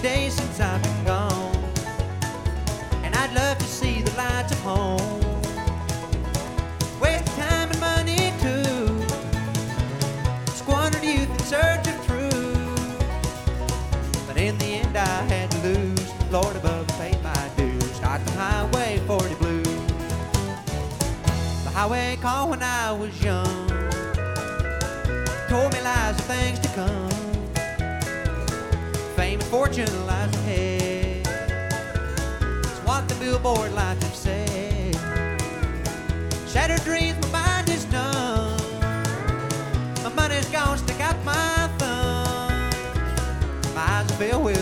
days since I've been gone, and I'd love to see the lights of home. Waste time and money too, squandered youth in search of truth. But in the end I had to lose. Lord above paid my dues. Started the Highway 40 blues. The highway called when I was young, told me lies of things to come. Fame and fortune lies ahead, it's what the billboard lights have said. Shattered dreams, my mind is numb, my money's gone, stick out my thumb. My eyes are filled with